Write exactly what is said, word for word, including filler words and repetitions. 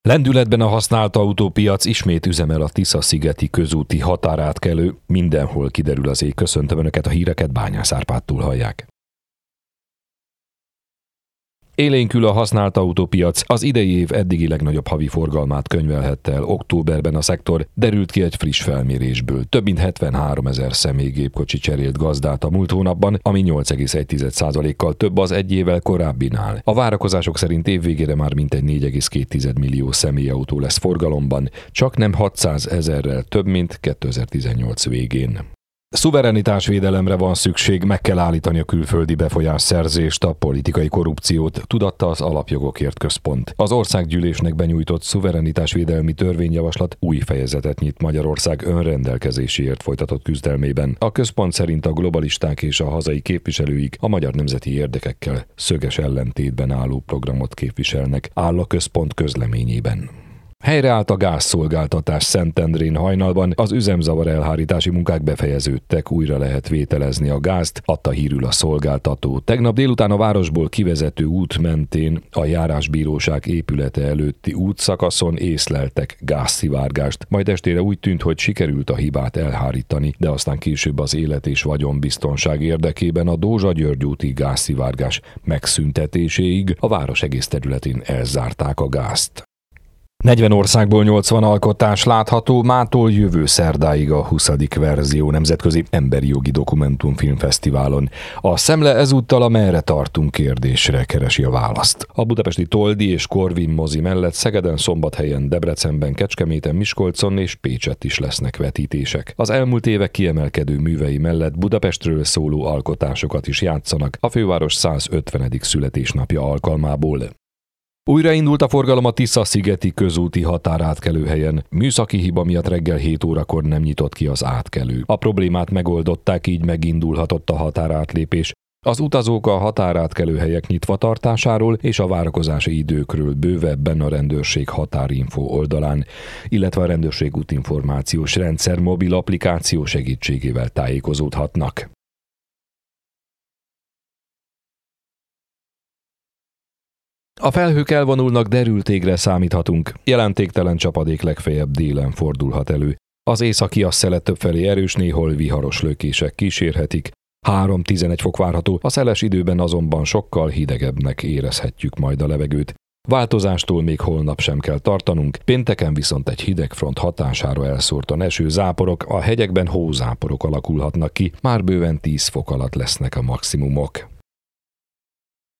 Lendületben a használt autópiac, ismét üzemel a Tisza-szigeti közúti határátkelő. Mindenhol kiderül az ég. Köszöntöm Önöket, a híreket Bányász Árpádtól hallják. Élénkül a használt autópiac, az idei év eddigi legnagyobb havi forgalmát könyvelhette el októberben a szektor, derült ki egy friss felmérésből. Több mint hetvenháromezer személygépkocsi cserélt gazdát a múlt hónapban, ami nyolc egész egy százalékkal több az egy évvel korábbinál. A várakozások szerint évvégére már mintegy négy egész két millió személyautó lesz forgalomban, csak nem hatszázezerrel több, mint kétezer-tizennyolc végén. Szuverenitásvédelemre van szükség, meg kell állítani a külföldi befolyásszerzést, a politikai korrupciót, tudatta az Alapjogokért Központ. Az országgyűlésnek benyújtott szuverenitásvédelmi törvényjavaslat új fejezetet nyit Magyarország önrendelkezéséért folytatott küzdelmében. A központ szerint a globalisták és a hazai képviselőik a magyar nemzeti érdekekkel szöges ellentétben álló programot képviselnek, áll a központ közleményében. Helyreállt a gázszolgáltatás Szentendrén hajnalban, az üzemzavar elhárítási munkák befejeződtek, újra lehet vételezni a gázt, adta hírül a szolgáltató. Tegnap délután a városból kivezető út mentén a járásbíróság épülete előtti útszakaszon észleltek gázszivárgást, majd estére úgy tűnt, hogy sikerült a hibát elhárítani, de aztán később az élet és vagyonbiztonság érdekében a Dózsa-György úti gázszivárgás megszüntetéséig a város egész területén elzárták a gázt. negyven országból nyolcvan alkotás látható mától jövő szerdáig a huszadik verzió nemzetközi emberi jogi dokumentumfilmfesztiválon. A szemle ezúttal a merre tartunk kérdésre keresi a választ. A budapesti Toldi és Corvin mozi mellett Szegeden, Szombathelyen, Debrecenben, Kecskeméten, Miskolcon és Pécsett is lesznek vetítések. Az elmúlt évek kiemelkedő művei mellett Budapestről szóló alkotásokat is játszanak a főváros százötvenedik születésnapja alkalmából. Újraindult a forgalom a Tisza-szigeti közúti határátkelőhelyen. Műszaki hiba miatt reggel hét órakor nem nyitott ki az átkelő. A problémát megoldották, így megindulhatott a határátlépés. Az utazók a határátkelőhelyek nyitva tartásáról és a várakozási időkről bővebben a rendőrség határinfo oldalán, illetve a rendőrség útinformációs rendszer mobil applikáció segítségével tájékozódhatnak. A felhők elvonulnak, derült égre számíthatunk. Jelentéktelen csapadék legfeljebb délen fordulhat elő. Az északi asszelet többfelé erős, néhol viharos lökések kísérhetik. három-tizenegy fok várható, a szeles időben azonban sokkal hidegebbnek érezhetjük majd a levegőt. Változástól még holnap sem kell tartanunk, pénteken viszont egy hidegfront hatására elszórtan eső záporok, a hegyekben hózáporok alakulhatnak ki, már bőven tíz fok alatt lesznek a maximumok.